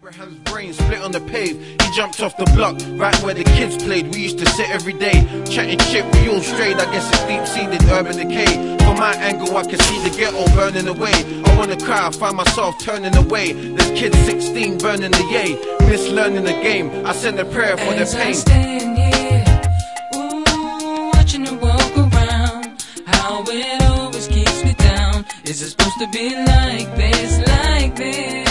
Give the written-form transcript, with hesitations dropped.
Abraham's brain split on the pave. He jumped off the block, right where the kids played. We used to sit every day, chatting shit, we all strayed. I guess it's deep-seated urban decay. From my angle, I can see the ghetto burning away. I wanna cry, I find myself turning away. There's kids 16 burning the yay, mislearning the game. I send a prayer for their pain. As I stand here, ooh, watching her walk around, how it always keeps me down. Is it supposed to be like this, like this?